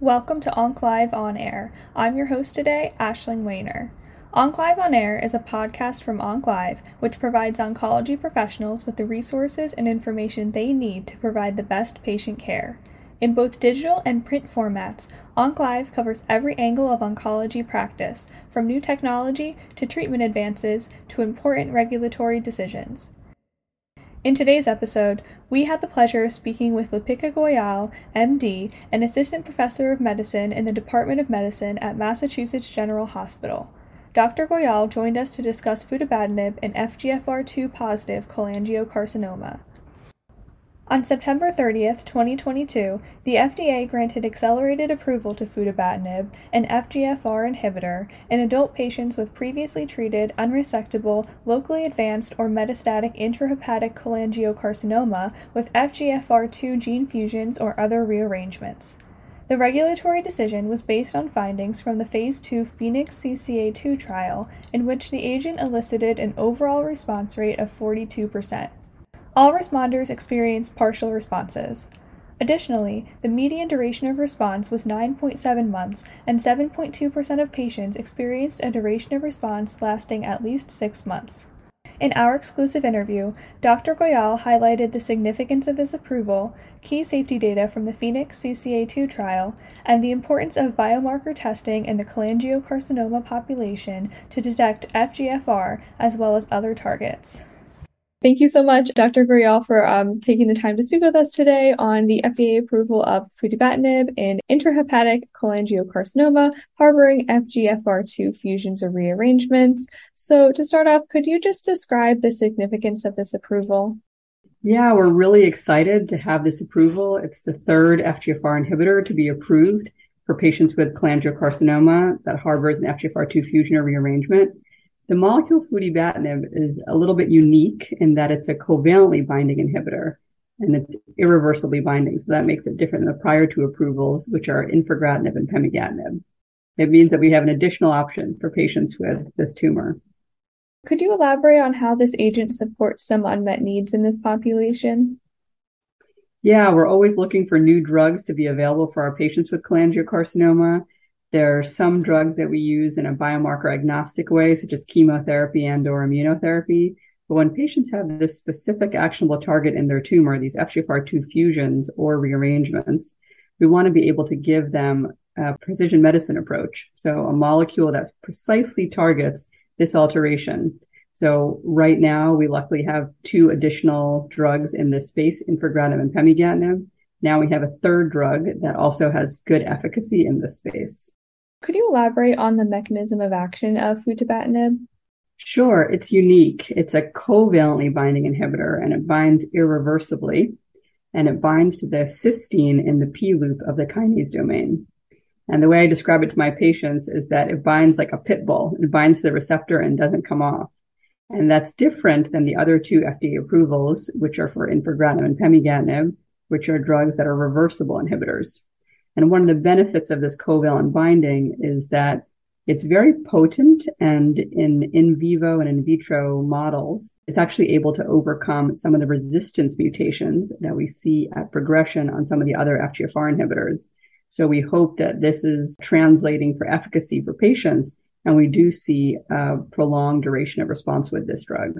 Welcome to OncLive On Air. I'm your host today, Aisling Weiner. OncLive On Air is a podcast from OncLive, which provides oncology professionals with the resources and information they need to provide the best patient care. In both digital and print formats, OncLive covers every angle of oncology practice, from new technology to treatment advances to important regulatory decisions. In today's episode, we had the pleasure of speaking with Lipika Goyal, MD, an assistant professor of medicine in the Department of Medicine at Massachusetts General Hospital. Dr. Goyal joined us to discuss futibatinib in FGFR2 positive cholangiocarcinoma. On September 30th, 2022, the FDA granted accelerated approval to futibatinib, an FGFR inhibitor, in adult patients with previously treated, unresectable, locally advanced, or metastatic intrahepatic cholangiocarcinoma with FGFR2 gene fusions or other rearrangements. The regulatory decision was based on findings from the Phase 2 Phoenix CCA2 trial, in which the agent elicited an overall response rate of 42%. All responders experienced partial responses. Additionally, the median duration of response was 9.7 months, and 7.2% of patients experienced a duration of response lasting at least 6 months. In our exclusive interview, Dr. Goyal highlighted the significance of this approval, key safety data from the Phoenix CCA2 trial, and the importance of biomarker testing in the cholangiocarcinoma population to detect FGFR as well as other targets. Thank you so much, Dr. Goyal, for taking the time to speak with us today on the FDA approval of futibatinib in intrahepatic cholangiocarcinoma harboring FGFR2 fusions or rearrangements. So to start off, could you just describe the significance of this approval? Yeah, we're really excited to have this approval. It's the third FGFR inhibitor to be approved for patients with cholangiocarcinoma that harbors an FGFR2 fusion or rearrangement. The molecule futibatinib is a little bit unique in that it's a covalently binding inhibitor and it's irreversibly binding. So that makes it different than the prior two approvals, which are infigratinib and pemigatinib. It means that we have an additional option for patients with this tumor. Could you elaborate on how this agent supports some unmet needs in this population? Yeah, we're always looking for new drugs to be available for our patients with cholangiocarcinoma. There are some drugs that we use in a biomarker agnostic way, such as chemotherapy and/or immunotherapy. But when patients have this specific actionable target in their tumor, these FGFR2 fusions or rearrangements, we want to be able to give them a precision medicine approach. So a molecule that precisely targets this alteration. So right now, we luckily have 2 additional drugs in this space, infigratinib and pemigatinib. Now we have a third drug that also has good efficacy in this space. Could you elaborate on the mechanism of action of futibatinib? Sure, it's unique. It's a covalently binding inhibitor, and it binds irreversibly, and it binds to the cysteine in the P loop of the kinase domain. And the way I describe it to my patients is that it binds like a pit bull. It binds to the receptor and doesn't come off. And that's different than the other 2 FDA approvals, which are for infigratinib and pemigatinib, which are drugs that are reversible inhibitors. And one of the benefits of this covalent binding is that it's very potent, and in vivo and in vitro models, it's actually able to overcome some of the resistance mutations that we see at progression on some of the other FGFR inhibitors. So we hope that this is translating for efficacy for patients, and we do see a prolonged duration of response with this drug.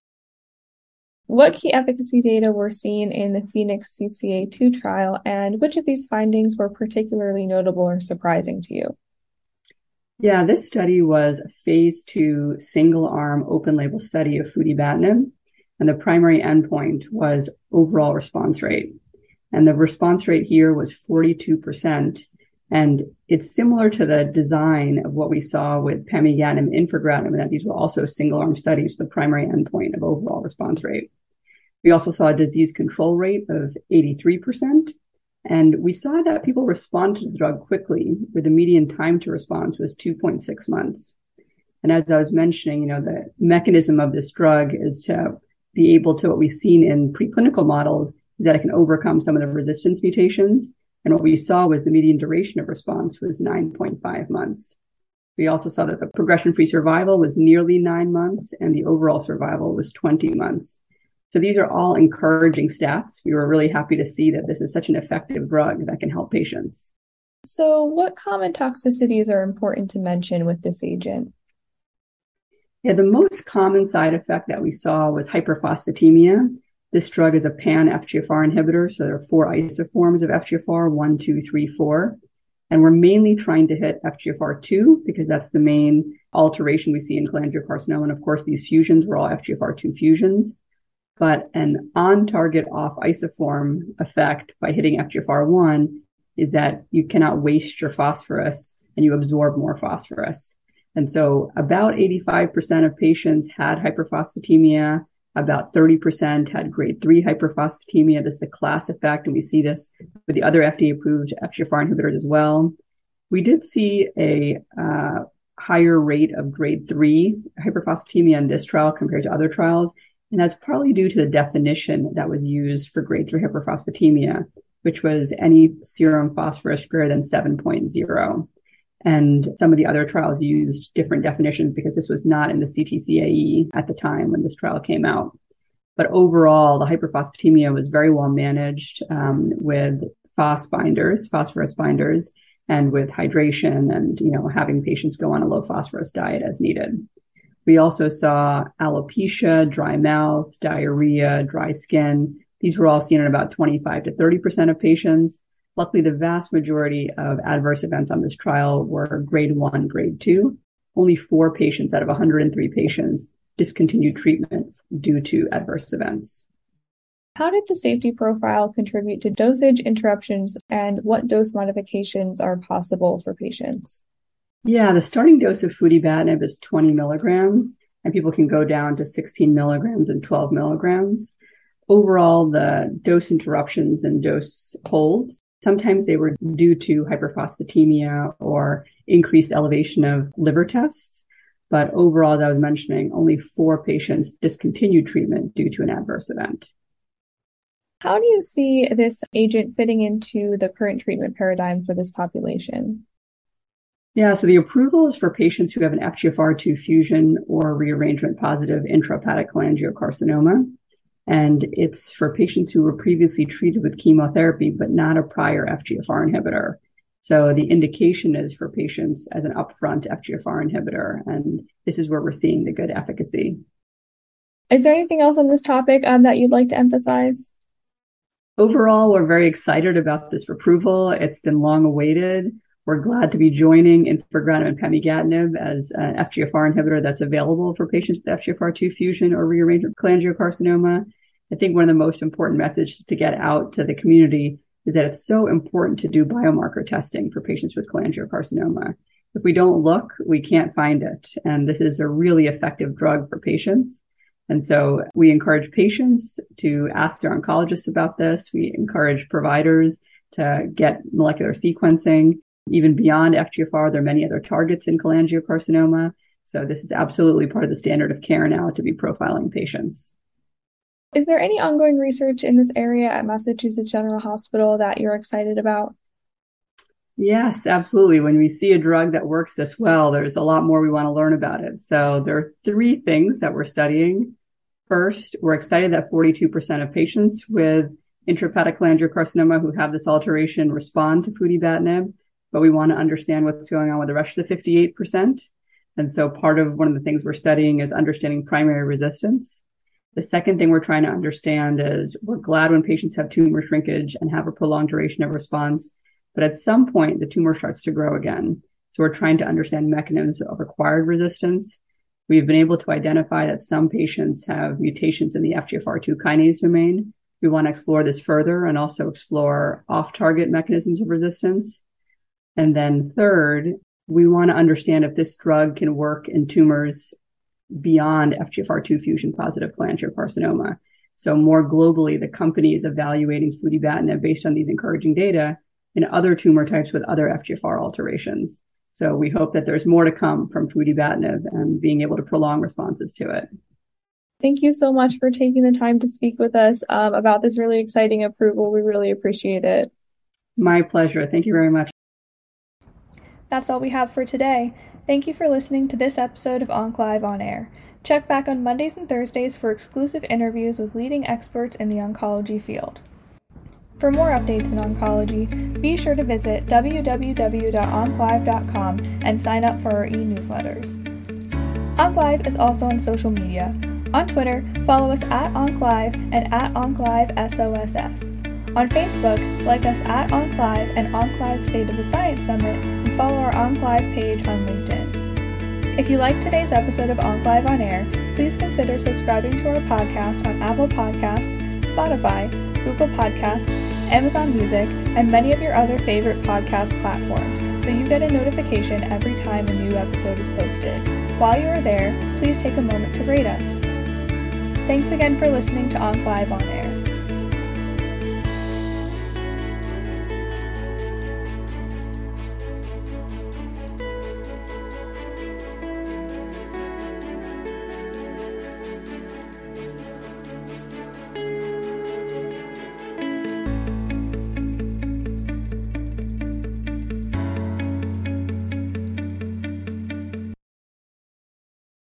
What key efficacy data were seen in the Phoenix CCA2 trial, and which of these findings were particularly notable or surprising to you? Yeah, this study was a Phase 2 single-arm open-label study of futibatinib, and the primary endpoint was overall response rate. And the response rate here was 42%, and it's similar to the design of what we saw with pemigatinib and infigratinib, and that these were also single-arm studies with the primary endpoint of overall response rate. We also saw a disease control rate of 83%, and we saw that people responded to the drug quickly, where the median time to response was 2.6 months. And as I was mentioning, the mechanism of this drug is to be able to, what we've seen in preclinical models, is that it can overcome some of the resistance mutations. And what we saw was the median duration of response was 9.5 months. We also saw that the progression-free survival was nearly 9 months, and the overall survival was 20 months. So these are all encouraging stats. We were really happy to see that this is such an effective drug that can help patients. So, what common toxicities are important to mention with this agent? Yeah, the most common side effect that we saw was hyperphosphatemia. This drug is a pan-FGFR inhibitor, so there are 4 isoforms of FGFR, 1, 2, 3, 4. And we're mainly trying to hit FGFR2 because that's the main alteration we see in cholangiocarcinoma. And of course, these fusions were all FGFR2 fusions. But an on-target off isoform effect by hitting FGFR1 is that you cannot waste your phosphorus and you absorb more phosphorus. And so about 85% of patients had hyperphosphatemia. About 30% had grade 3 hyperphosphatemia. This is a class effect, and we see this with the other FDA-approved FGFR inhibitors as well. We did see a higher rate of grade 3 hyperphosphatemia in this trial compared to other trials, and that's partly due to the definition that was used for grade 3 hyperphosphatemia, which was any serum phosphorus greater than 7.0. And some of the other trials used different definitions because this was not in the CTCAE at the time when this trial came out. But overall, the hyperphosphatemia was very well managed with phosphorus binders, and with hydration and, having patients go on a low phosphorus diet as needed. We also saw alopecia, dry mouth, diarrhea, dry skin. These were all seen in about 25 to 30% of patients. Luckily, the vast majority of adverse events on this trial were grade 1, grade 2. Only 4 patients out of 103 patients discontinued treatment due to adverse events. How did the safety profile contribute to dosage interruptions, and what dose modifications are possible for patients? Yeah, the starting dose of futibatinib is 20 milligrams, and people can go down to 16 milligrams and 12 milligrams. Overall, the dose interruptions and dose holds, sometimes they were due to hyperphosphatemia or increased elevation of liver tests. But overall, as I was mentioning, only 4 patients discontinued treatment due to an adverse event. How do you see this agent fitting into the current treatment paradigm for this population? Yeah, so the approval is for patients who have an FGFR2 fusion or rearrangement positive intrahepatic cholangiocarcinoma. And it's for patients who were previously treated with chemotherapy, but not a prior FGFR inhibitor. So the indication is for patients as an upfront FGFR inhibitor. And this is where we're seeing the good efficacy. Is there anything else on this topic that you'd like to emphasize? Overall, we're very excited about this approval. It's been long awaited. We're glad to be joining infigratinib and pemigatinib as an FGFR inhibitor that's available for patients with FGFR2 fusion or rearrangement cholangiocarcinoma. I think one of the most important messages to get out to the community is that it's so important to do biomarker testing for patients with cholangiocarcinoma. If we don't look, we can't find it. And this is a really effective drug for patients. And so we encourage patients to ask their oncologists about this. We encourage providers to get molecular sequencing. Even beyond FGFR, there are many other targets in cholangiocarcinoma. So this is absolutely part of the standard of care now to be profiling patients. Is there any ongoing research in this area at Massachusetts General Hospital that you're excited about? Yes, absolutely. When we see a drug that works this well, there's a lot more we want to learn about it. So there are 3 things that we're studying. First, we're excited that 42% of patients with intrahepatic cholangiocarcinoma who have this alteration respond to futibatinib, but we want to understand what's going on with the rest of the 58%. And so one of the things we're studying is understanding primary resistance. The second thing we're trying to understand is we're glad when patients have tumor shrinkage and have a prolonged duration of response, but at some point the tumor starts to grow again. So we're trying to understand mechanisms of acquired resistance. We've been able to identify that some patients have mutations in the FGFR2 kinase domain. We want to explore this further and also explore off-target mechanisms of resistance. And then third, we want to understand if this drug can work in tumors beyond FGFR2 fusion positive cholangiocarcinoma. So more globally, the company is evaluating futibatinib based on these encouraging data in other tumor types with other FGFR alterations. So we hope that there's more to come from futibatinib and being able to prolong responses to it. Thank you so much for taking the time to speak with us about this really exciting approval. We really appreciate it. My pleasure. Thank you very much. That's all we have for today. Thank you for listening to this episode of OncLive On Air. Check back on Mondays and Thursdays for exclusive interviews with leading experts in the oncology field. For more updates in oncology, be sure to visit www.onclive.com and sign up for our e-newsletters. OncLive is also on social media. On Twitter, follow us at OncLive and at OncLiveSOSS. On Facebook, like us at OncLive and OncLive State of the Science Summit, and follow our OncLive page on LinkedIn. If you liked today's episode of OncLive on Air, please consider subscribing to our podcast on Apple Podcasts, Spotify, Google Podcasts, Amazon Music, and many of your other favorite podcast platforms, so you get a notification every time a new episode is posted. While you are there, please take a moment to rate us. Thanks again for listening to OncLive on Air.